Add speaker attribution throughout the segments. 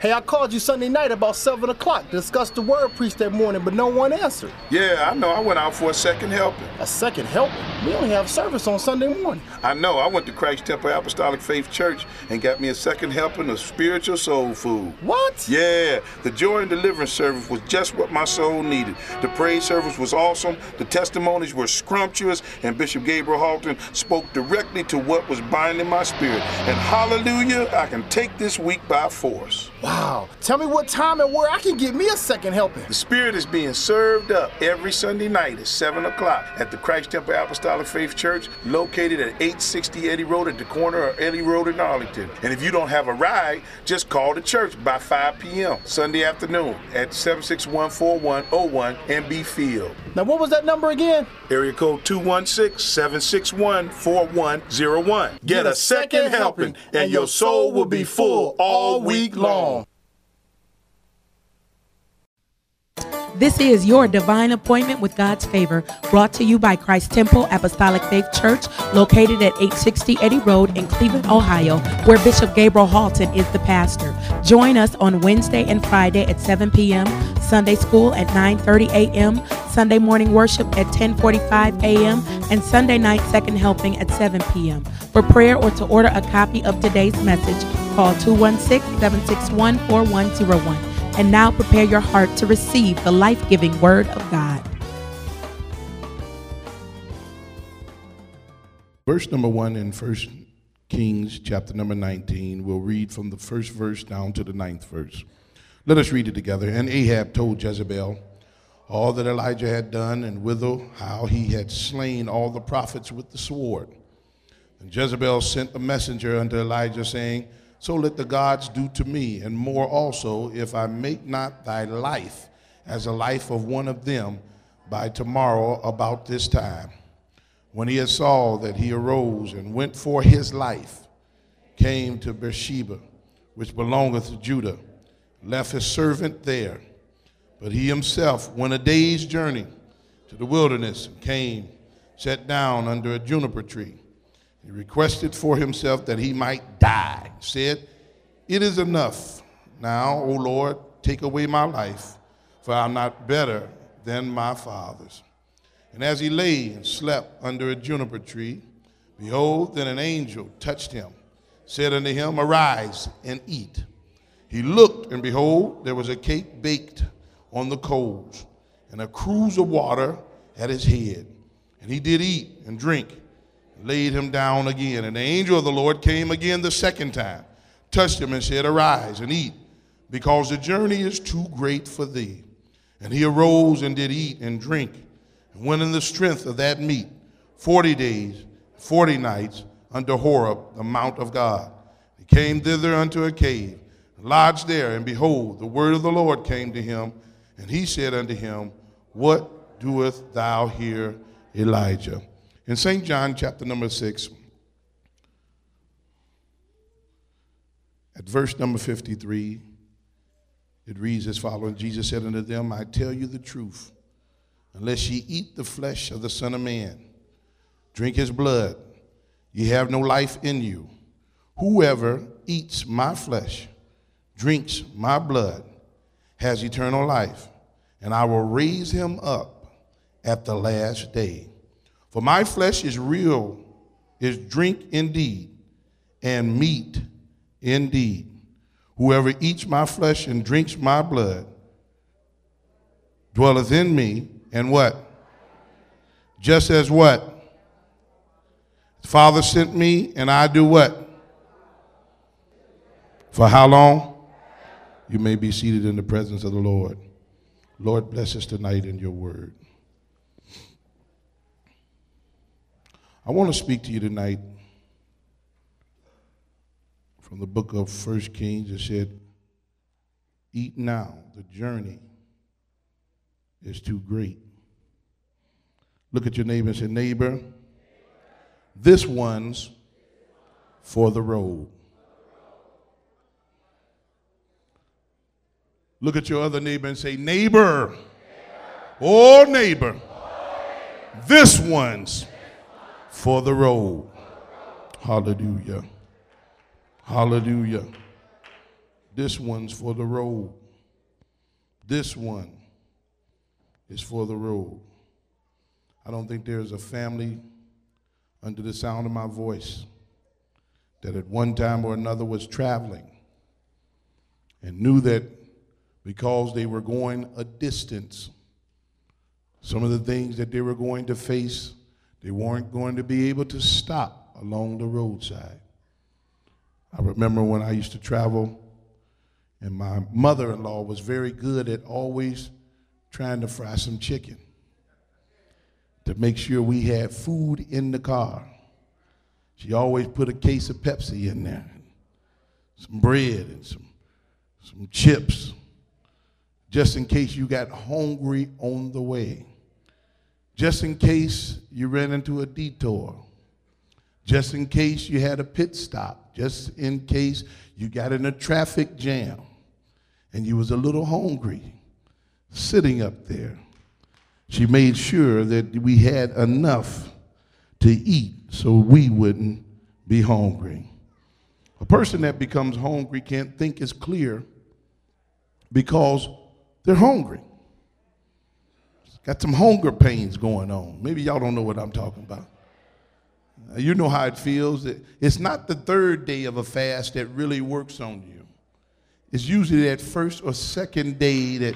Speaker 1: Hey, I called you Sunday night about 7 o'clock to discuss the word preached that morning, but no one answered.
Speaker 2: Yeah, I know. I went out for a second helping.
Speaker 1: A second helping? We only have service on Sunday morning.
Speaker 2: I know. I went to Christ Temple Apostolic Faith Church and got me a second helping of spiritual soul food.
Speaker 1: What?
Speaker 2: Yeah, the joy and deliverance service was just what my soul needed. The praise service was awesome, the testimonies were scrumptious, and Bishop Gabriel Halton spoke directly to what was binding my spirit. And hallelujah, I can take this week by force.
Speaker 1: Wow. Tell me what time and where I can get me a second helping.
Speaker 2: The Spirit is being served up every Sunday night at 7 o'clock at the Christ Temple Apostolic Faith Church, located at 860 Eddy Road at the corner of Eddy Road in Arlington. And if you don't have a ride, just call the church by 5 p.m. Sunday afternoon at 761-4101 and be filled.
Speaker 1: Now, what was that number again?
Speaker 2: Area code 216-761-4101. Get a second helping, and your soul will be full all week long.
Speaker 3: This is your divine appointment with God's favor, brought to you by Christ Temple Apostolic Faith Church, located at 860 Eddy Road in Cleveland, Ohio, where Bishop Gabriel Halton is the pastor. Join us on Wednesday and Friday at 7 p.m., Sunday school at 9:30 a.m., Sunday morning worship at 10:45 a.m., and Sunday night second helping at 7 p.m. For prayer or to order a copy of today's message, call 216-761-4101. And now prepare your heart to receive the life-giving Word of God.
Speaker 4: Verse number 1 in 1 Kings chapter number 19. We'll read from the first verse down to the 9th verse. Let us read it together. And Ahab told Jezebel all that Elijah had done, and withal how he had slain all the prophets with the sword. And Jezebel sent a messenger unto Elijah, saying, So let the gods do to me, and more also, if I make not thy life as the life of one of them by tomorrow about this time. When he had saw that, he arose and went for his life, came to Beersheba, which belongeth to Judah, left his servant there. But he himself went a day's journey to the wilderness, and came, sat down under a juniper tree. He requested for himself that he might die, said, It is enough. Now, O Lord, take away my life, for I am not better than my fathers. And as he lay and slept under a juniper tree, behold, then an angel touched him, said unto him, Arise and eat. He looked, and behold, there was a cake baked on the coals, and a cruse of water at his head. And he did eat and drink, laid him down again. And the angel of the Lord came again the second time, touched him and said, Arise and eat, because the journey is too great for thee. And he arose and did eat and drink, and went in the strength of that meat 40 days, 40 nights, unto Horeb, the mount of God. He came thither unto a cave, and lodged there, and behold, the word of the Lord came to him, and he said unto him, What doest thou here, Elijah? In St. John chapter number 6, at verse number 53, it reads as follows, Jesus said unto them, I tell you the truth, unless ye eat the flesh of the Son of Man, drink his blood, ye have no life in you. Whoever eats my flesh, drinks my blood, has eternal life, and I will raise him up at the last day. For my flesh is real, is drink indeed, and meat indeed. Whoever eats my flesh and drinks my blood dwelleth in me, and what? Just as what? The Father sent me, and I do what? For how long? You may be seated in the presence of the Lord. Lord, bless us tonight in your word. I want to speak to you tonight from the book of 1 Kings. It said, Eat now, the journey is too great. Look at your neighbor and say, Neighbor, this one's for the road. Look at your other neighbor and say, Neighbor, oh neighbor, this one's for the road. Hallelujah. Hallelujah. This one's for the road. This one is for the road. I don't think there's a family under the sound of my voice that at one time or another was traveling and knew that because they were going a distance, some of the things that they were going to face, they weren't going to be able to stop along the roadside. I remember when I used to travel, and my mother-in-law was very good at always trying to fry some chicken to make sure we had food in the car. She always put a case of Pepsi in there, some bread and some chips, just in case you got hungry on the way, just in case you ran into a detour, just in case you had a pit stop, just in case you got in a traffic jam and you was a little hungry sitting up there. She made sure that we had enough to eat so we wouldn't be hungry. A person that becomes hungry can't think as clear because they're hungry. Got some hunger pains going on. Maybe y'all don't know what I'm talking about. You know how it feels. It's not the third day of a fast that really works on you. It's usually that first or second day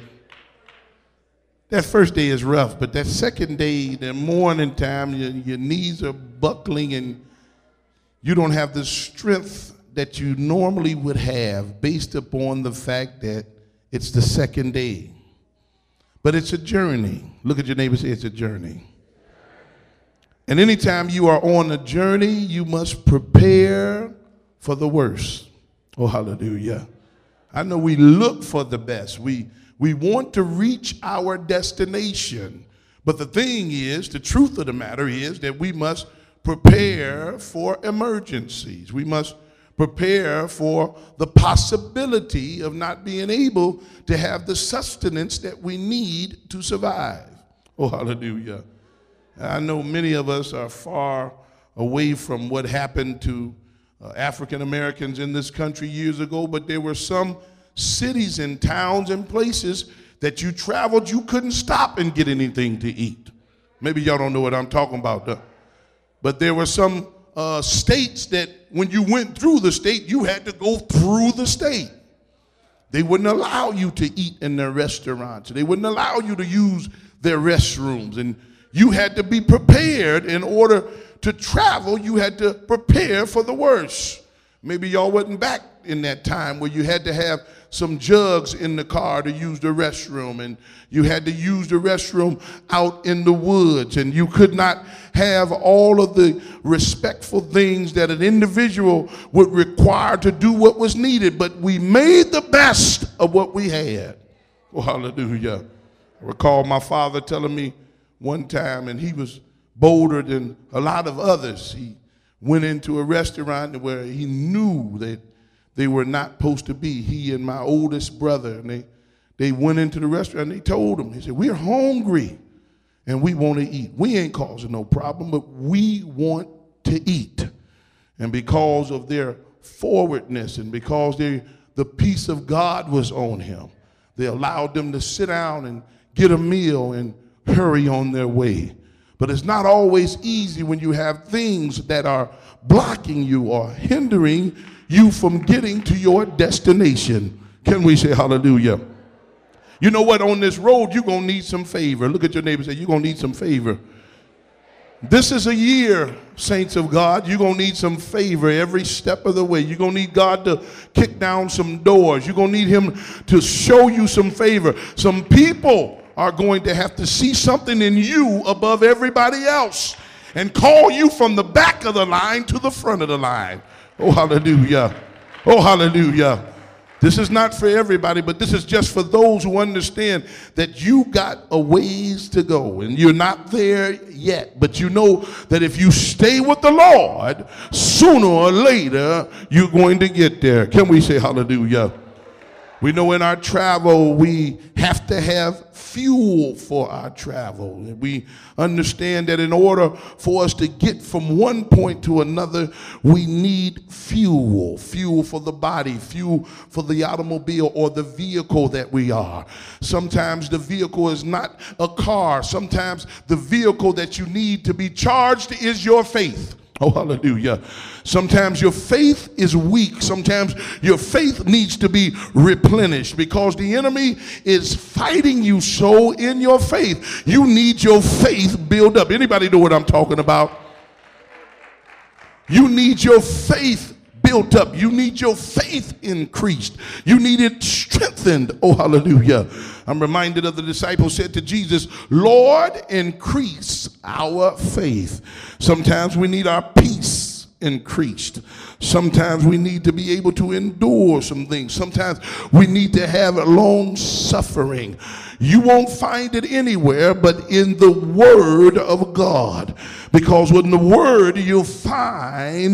Speaker 4: that first day is rough, but that second day, the morning time, your knees are buckling and you don't have the strength that you normally would have based upon the fact that it's the second day. But it's a journey. Look at your neighbor and say, it's a journey. And anytime you are on a journey, you must prepare for the worst. Oh, hallelujah. I know we look for the best. We want to reach our destination. But the thing is, the truth of the matter is that we must prepare for emergencies. We must prepare for the possibility of not being able to have the sustenance that we need to survive. Oh, hallelujah. I know many of us are far away from what happened to African Americans in this country years ago, but there were some cities and towns and places that you traveled, you couldn't stop and get anything to eat. Maybe y'all don't know what I'm talking about. But there were some states that when you went through the state, you had to go through the state. They wouldn't allow you to eat in their restaurants. They wouldn't allow you to use their restrooms. And you had to be prepared in order to travel. You had to prepare for the worst. Maybe y'all wasn't back in that time where you had to have some jugs in the car to use the restroom, and you had to use the restroom out in the woods, and you could not have all of the respectful things that an individual would require to do what was needed. But we made the best of what we had. Oh, hallelujah. I recall my father telling me one time, and he was bolder than a lot of others. He went into a restaurant where he knew that they were not supposed to be. He and my oldest brother, and they went into the restaurant and they told him, he said, we're hungry and we want to eat. We ain't causing no problem, but we want to eat. And because of their forwardness and because the peace of God was on him, they allowed them to sit down and get a meal and hurry on their way. But it's not always easy when you have things that are blocking you or hindering you from getting to your destination. Can we say hallelujah? You know what? On this road, you're going to need some favor. Look at your neighbor and say, you're going to need some favor. This is a year, saints of God, you're going to need some favor every step of the way. You're going to need God to kick down some doors. You're going to need him to show you some favor. Some people are going to have to see something in you above everybody else and call you from the back of the line to the front of the line. Oh, hallelujah. Oh, hallelujah. This is not for everybody, but this is just for those who understand that you got a ways to go and you're not there yet. But you know that if you stay with the Lord, sooner or later, you're going to get there. Can we say hallelujah? We know in our travel we have to have fuel for our travel. We understand that in order for us to get from one point to another, we need fuel. Fuel for the body, fuel for the automobile or the vehicle that we are. Sometimes the vehicle is not a car. Sometimes the vehicle that you need to be charged is your faith. Oh, hallelujah. Sometimes your faith is weak. Sometimes your faith needs to be replenished because the enemy is fighting you so in your faith. You need your faith built up. Anybody know what I'm talking about? You need your faith built up. You need your faith increased. You need it strengthened. Oh, hallelujah. I'm reminded of the disciples said to Jesus, Lord, increase our faith. Sometimes we need our peace increased. Sometimes we need to be able to endure some things. Sometimes we need to have long suffering. You won't find it anywhere but in the Word of God. Because in the Word you'll find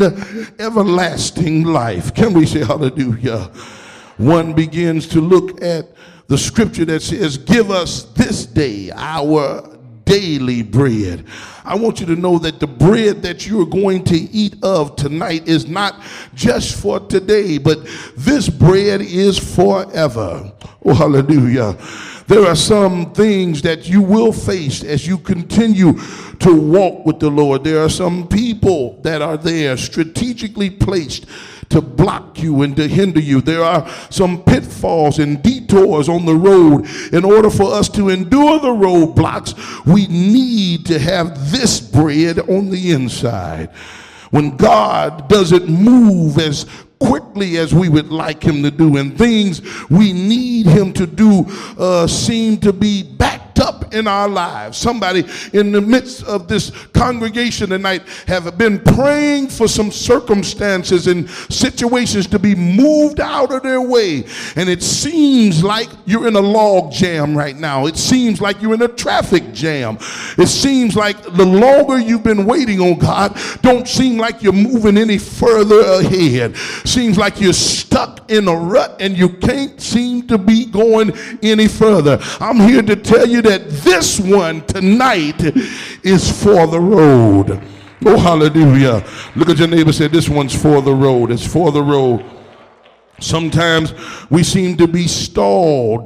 Speaker 4: everlasting life. Can we say hallelujah? One begins to look at the scripture that says, give us this day our daily bread. I want you to know that the bread that you're going to eat of tonight is not just for today, but this bread is forever. Oh, hallelujah. There are some things that you will face as you continue to walk with the Lord. There are some people that are there strategically placed to block you and to hinder you. There are some pitfalls and detours on the road. In order for us to endure the roadblocks, we need to have this bread on the inside. When God doesn't move as quickly as we would like him to do, and things we need him to do seem to be backed up in our lives. Somebody in the midst of this congregation tonight have been praying for some circumstances and situations to be moved out of their way, and it seems like you're in a log jam right now. It seems like you're in a traffic jam. It seems like the longer you've been waiting on God, don't seem like you're moving any further ahead. Seems like you're stuck in a rut and you can't seem to be going any further. I'm here to tell you that this one tonight is for the road. Oh, hallelujah. Look at your neighbor and say, this one's for the road. It's for the road. Sometimes we seem to be stalled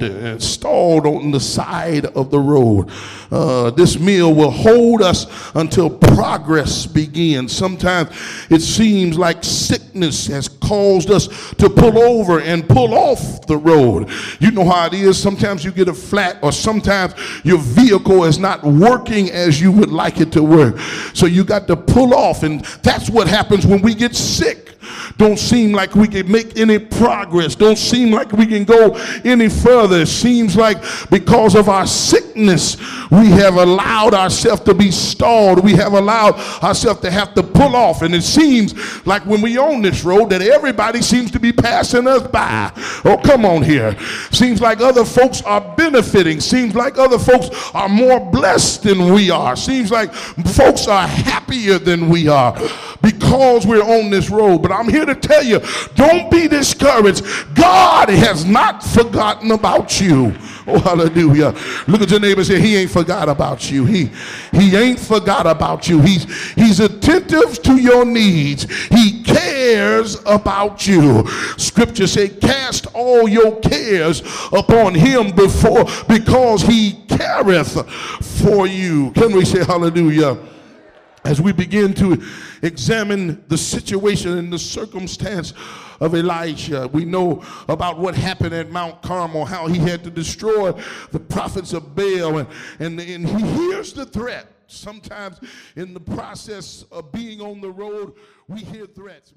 Speaker 4: on the side of the road. This meal will hold us until progress begins. Sometimes it seems like sickness has caused us to pull over and pull off the road. You know how it is. Sometimes you get a flat, or sometimes your vehicle is not working as you would like it to work. So you got to pull off, and that's what happens when we get sick. Don't seem like we can make any progress. Don't seem like we can go any further. It seems like because of our sickness, we have allowed ourselves to be stalled. We have allowed ourselves to have to pull off. And it seems like when we on this road that everybody seems to be passing us by. Oh, come on here. Seems like other folks are benefiting. Seems like other folks are more blessed than we are. Seems like folks are happier than we are because we're on this road. But I'm here to tell you, don't be discouraged. God has not forgotten about you. Oh, hallelujah. Look at your neighbor and say, he ain't forgot about you. He ain't forgot about you. He's attentive to your needs. He cares about you. Scripture say, cast all your cares upon him because he careth for you. Can we say hallelujah? As we begin to examine the situation and the circumstance of Elijah, we know about what happened at Mount Carmel, how he had to destroy the prophets of Baal, and he hears the threat. Sometimes in the process of being on the road, we hear threats.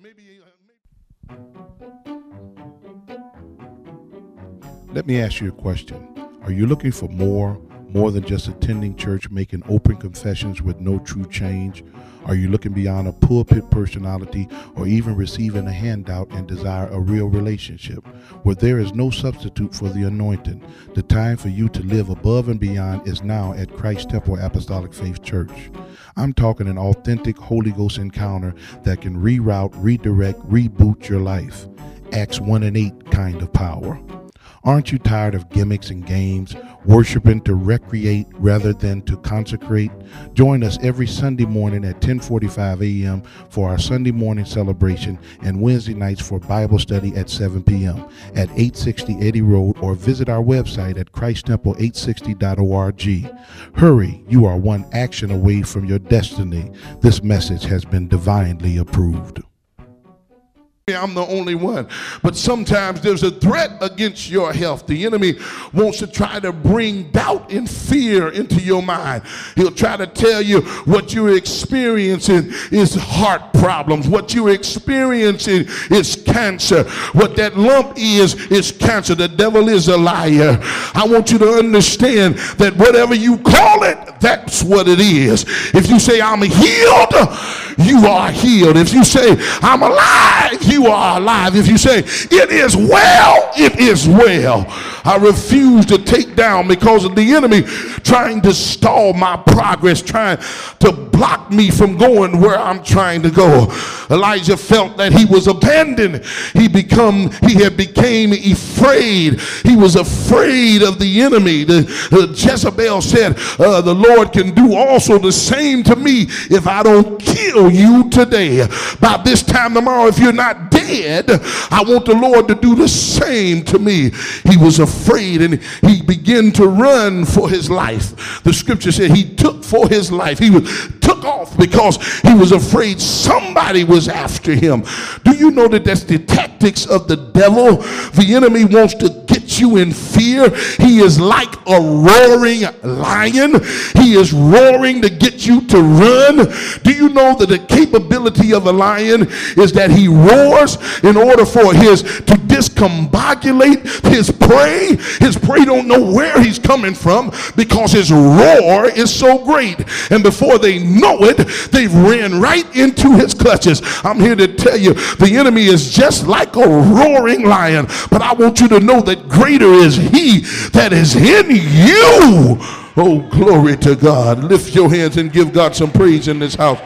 Speaker 4: Let me ask you a question. Are you looking for more than just attending church, making open confessions with no true change? Are you looking beyond a pulpit personality, or even receiving a handout and desire a real relationship where there is no substitute for the anointing? The time for you to live above and beyond is now at Christ Temple Apostolic Faith Church. I'm talking an authentic Holy Ghost encounter that can reroute, redirect, reboot your life. Acts 1:8 kind of power. Aren't you tired of gimmicks and games, worshiping to recreate rather than to consecrate? Join us every Sunday morning at 10:45 a.m. for our Sunday morning celebration and Wednesday nights for Bible study at 7 p.m. at 860 Eddy Road, or visit our website at christtemple860.org. Hurry, you are one action away from your destiny. This message has been divinely approved. I'm the only one, but sometimes there's a threat against your health. The enemy wants to try to bring doubt and fear into your mind. He'll try to tell you what you're experiencing is heart problems. What you're experiencing is cancer. What that lump is cancer. The devil is a liar. I want you to understand that whatever you call it, that's what it is. If you say I'm healed, you are healed. If you say I'm alive, you are alive. If you say it is well, it is well. I refuse to take down because of the enemy trying to stall my progress, trying to block me from going where I'm trying to go. Elijah felt that he was abandoned. He had became afraid. He was afraid of the enemy. Jezebel said, the Lord can do also the same to me if I don't kill you today. By this time tomorrow, if you're not dead, I want the Lord to do the same to me. He was afraid and he began to run for his life. The scripture said he took for his life. He took off because he was afraid somebody was after him. Do you know that that's the tactics of the devil? The enemy wants to get you in fear. He is like a roaring lion. He is roaring to get you to run. Do you know that the capability of a lion is that he roars in order for to discombobulate his prey? His prey don't know where he's coming from because his roar is so great. And before they know it, they've ran right into his clutches. I'm here to tell you, the enemy is just like a roaring lion. But I want you to know that greater is he that is in you. Oh, glory to God. Lift your hands and give God some praise in this house.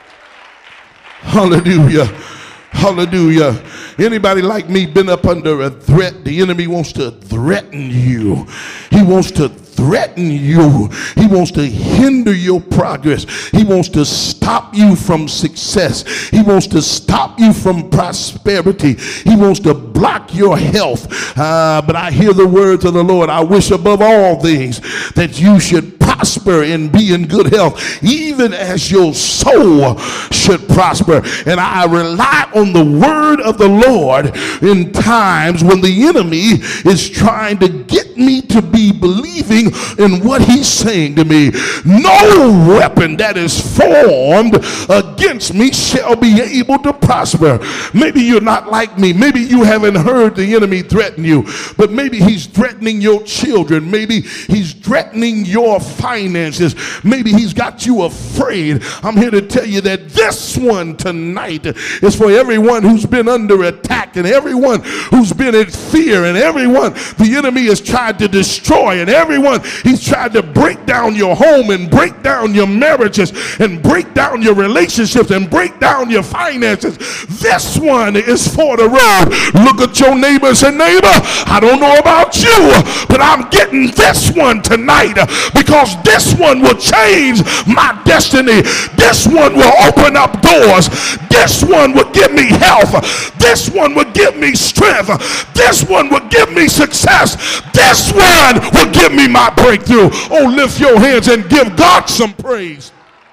Speaker 4: Hallelujah. Hallelujah. Anybody like me been up under a threat? The enemy wants to threaten you. He wants to threaten you. He wants to hinder your progress. He wants to stop you from success. He wants to stop you from prosperity. He wants to block your health. But I hear the words of the Lord. I wish above all things that you should prosper and be in good health, even as your soul should prosper. And I rely on the word of the Lord in times when the enemy is trying to get me to be believing in what he's saying to me. No weapon that is formed against me shall be able to prosper. Maybe you're not like me. Maybe you haven't heard the enemy threaten you, but maybe he's threatening your children. Maybe he's threatening your finances. Maybe he's got you afraid. I'm here to tell you that this one tonight is for everyone who's been under attack and everyone who's been in fear and everyone the enemy has tried to destroy and everyone he's tried to break down your home and break down your marriages and break down your relationships and break down your finances. This one is for the road. Look at your neighbor and say, neighbor, I don't know about you, but I'm getting this one tonight because this one will change my destiny. This one will open up doors. This one will give me health. This one will give me strength. This one will give me success. This one will give me my breakthrough. Oh, lift your hands and give God some praise.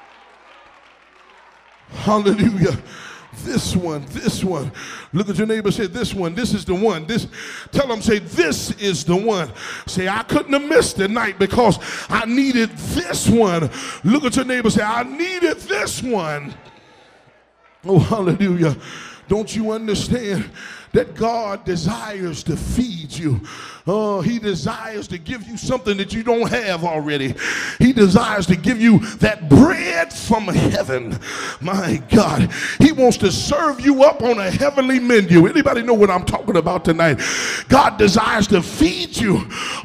Speaker 4: Hallelujah. This one. Look at your neighbor, say this one. This is the one. Tell them, say this is the one. Say I couldn't have missed the night because I needed this one. Look at your neighbor, say I needed this one. Oh, hallelujah. Don't you understand that God desires to feed you? Oh, he desires to give you something that you don't have already. He desires to give you that bread from heaven. My God, he wants to serve you up on a heavenly menu. Anybody know what I'm talking about tonight? God desires to feed you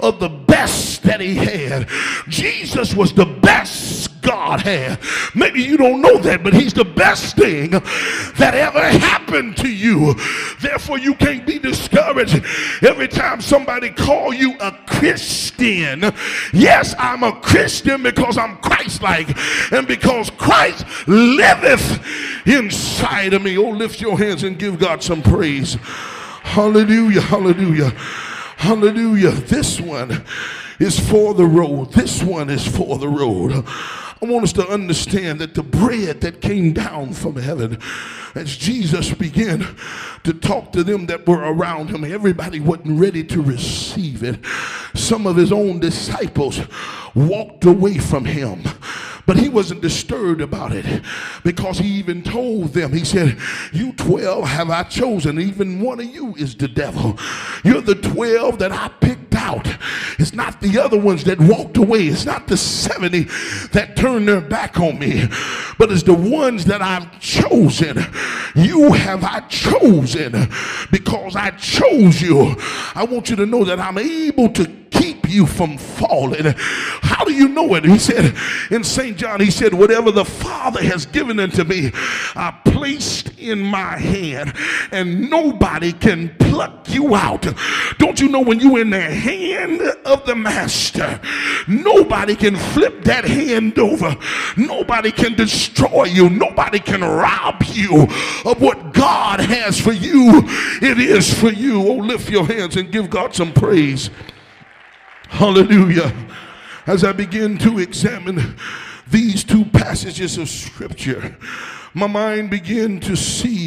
Speaker 4: of the best that he had. Jesus was the best God had. Maybe you don't know that, but he's the best thing that ever happened to you. Therefore, you can't be discouraged every time somebody call you a Christian. Yes, I'm a Christian because I'm Christ-like and because Christ liveth inside of me. Oh, lift your hands and give God some praise. Hallelujah, hallelujah, hallelujah. This one is for the road. This one is for the road. I want us to understand that the bread that came down from heaven, as Jesus began to talk to them that were around him, everybody wasn't ready to receive it. Some of his own disciples walked away from him. But he wasn't disturbed about it, because he even told them, he said, you 12 have I chosen. Even one of you is the devil. You're the 12 that I picked out. It's not the other ones that walked away. It's not the 70 that turned their back on me, but it's the ones that I've chosen. You have I chosen because I chose you. I want you to know that I'm able to keep you from falling. How do you know it? He said in St. John, he said, whatever the Father has given unto me, I placed in my hand, and nobody can pluck you out. Don't you know when you're in the hand of the master, nobody can flip that hand over. Nobody can destroy you. Nobody can rob you of what God has for you. It is for you. Oh, lift your hands and give God some praise. Hallelujah. As I begin to examine these two passages of scripture, my mind began to see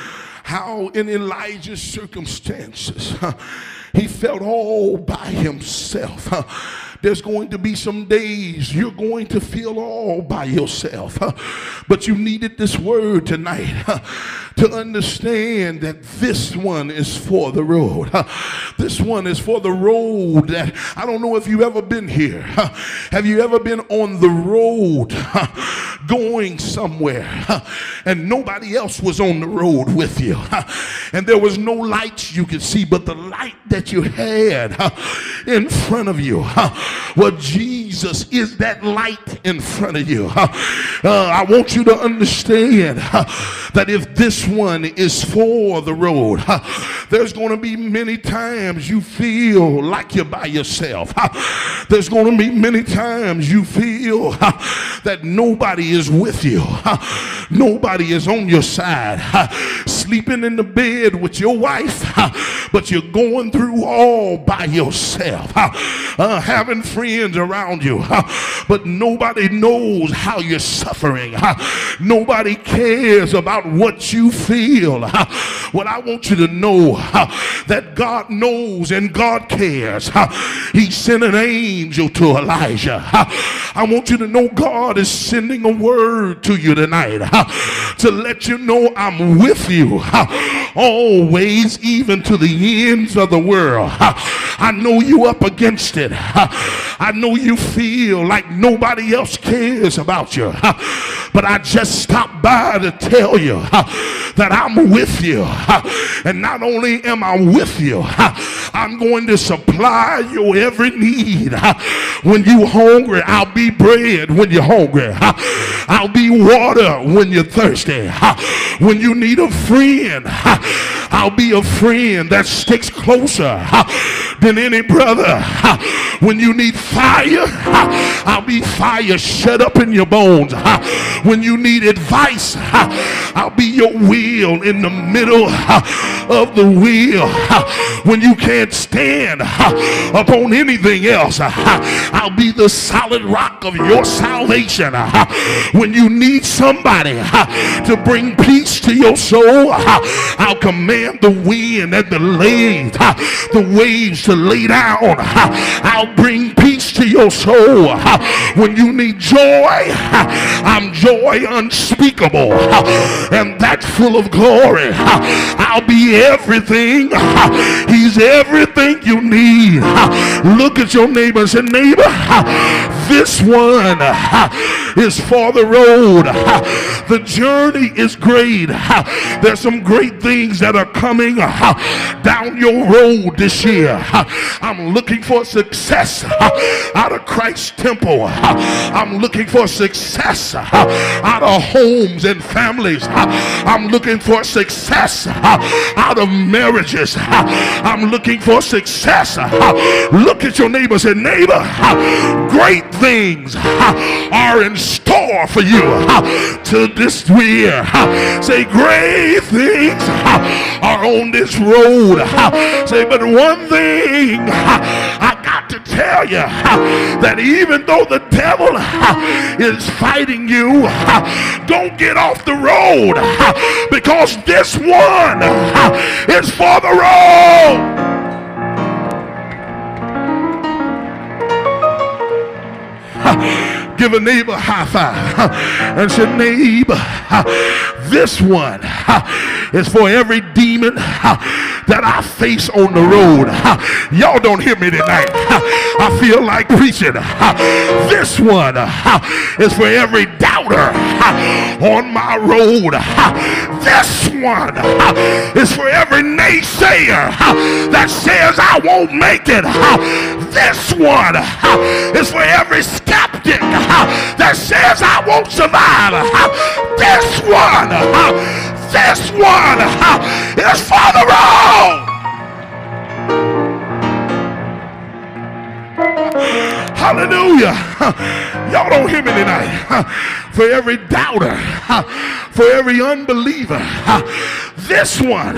Speaker 4: how in Elijah's circumstances, he felt all by himself. There's going to be some days you're going to feel all by yourself, but you needed this word tonight to understand that this one is for the road. This one is for the road that, I don't know if you've ever been here. Have you ever been on the road going somewhere and nobody else was on the road with you, and there was no lights you could see, but the light that you had in front of you, well, Jesus is that light in front of you. I want you to understand that if this one is for the road, there's going to be many times you feel like you're by yourself. There's going to be many times you feel that nobody is with you. Nobody is on your side. Sleeping in the bed with your wife, but you're going through all by yourself. Having friends around you, but nobody knows how you're suffering. Nobody cares about what you feel. Well, I want you to know that God knows and God cares. He sent an angel to Elijah. I want you to know God is sending a word to you tonight to let you know I'm with you always, even to the ends of the world. I know you up against it. I know you feel like nobody else cares about you, but I just stopped by to tell you that I'm with you. And not only am I with you, I'm going to supply your every need. When you're hungry, I'll be bread when you're hungry. I'll be water when you're thirsty. When you need a friend, I'll be a friend that sticks closer than any brother. When you need fire, I'll be fire shut up in your bones. When you need advice, I'll be your wheel in the middle of the wheel. When you can't stand upon anything else, I'll be the solid rock of your salvation. When you need somebody to bring peace to your soul, I'll command the wind and the waves to lay down. I'll bring peace to your soul. When you need joy, I'm joy unspeakable, and that's full of glory. I'll be everything. He's everything you need. Look at your neighbor and say, neighbor, This one is for the road. The journey is great. There's some great things that are coming down your road this year. I'm looking for success out of Christ Temple. I'm looking for success out of homes and families. I'm looking for success out of marriages. I'm looking for success. Look at your neighbor and say, neighbor, great things are in store for you to this year. Say, great things are on this road. Say, but one thing I got to tell you, that even though the devil is fighting you, don't get off the road, because this one is for the road. Give a neighbor a high five and say, neighbor, this one is for every demon that I face on the road. Y'all don't hear me tonight. I feel like preaching. This one is for every doubter on my road. This one is for every naysayer that says I won't make it. This one is for every skeptic that says I won't survive. This one is for the road. Hallelujah. Y'all don't hear me tonight. For every doubter, for every unbeliever, this one.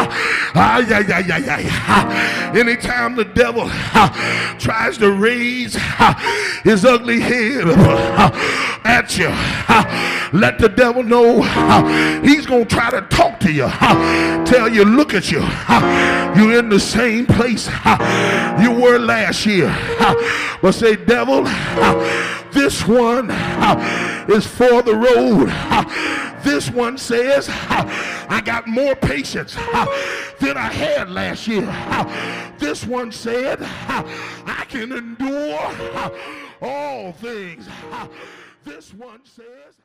Speaker 4: Anytime the devil tries to raise his ugly head at you, let the devil know he's going to try to talk to you, tell you, look at you, you're in the same place you were last year. But say, devil, this one is for the road. This one says, I got more patience than I had last year. This one said, I can endure all things. This one says.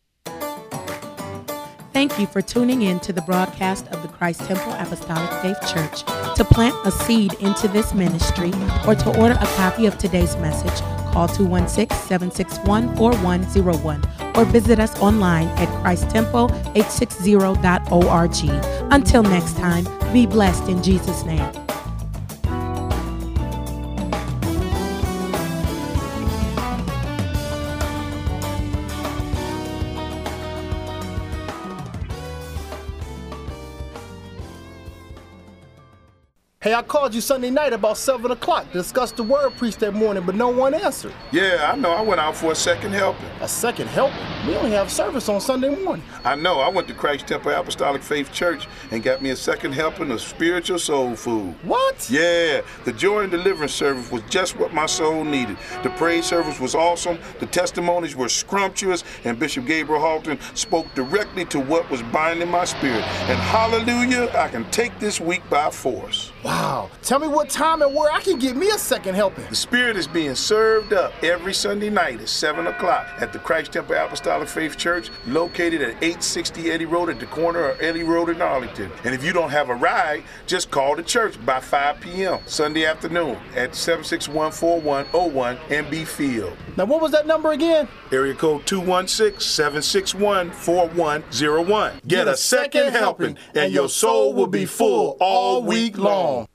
Speaker 3: Thank you for tuning in to the broadcast of the Christ Temple Apostolic Faith Church. To plant a seed into this ministry or to order a copy of today's message, call 216-761-4101 or visit us online at christtemple860.org. Until next time, be blessed in Jesus' name.
Speaker 1: Hey, I called you Sunday night about 7 o'clock to discuss the word preached that morning, but no one answered.
Speaker 2: Yeah, I know. I went out for a second helping.
Speaker 1: A second helping? We only have service on Sunday morning.
Speaker 2: I know. I went to Christ Temple Apostolic Faith Church and got me a second helping of spiritual soul food.
Speaker 1: What?
Speaker 2: Yeah, the joy and deliverance service was just what my soul needed. The praise service was awesome. The testimonies were scrumptious, and Bishop Gabriel Halton spoke directly to what was binding my spirit. And hallelujah, I can take this week by force.
Speaker 1: Wow. Tell me what time and where I can get me a second helping.
Speaker 2: The Spirit is being served up every Sunday night at 7 o'clock at the Christ Temple Apostolic Faith Church, located at 860 Eddy Road at the corner of Eddy Road in Arlington. And if you don't have a ride, just call the church by 5 p.m. Sunday afternoon at 761-4101 and be filled.
Speaker 1: Now, what was that number again?
Speaker 2: Area code 216-761-4101. Get a second helping, and your soul will be full all week long.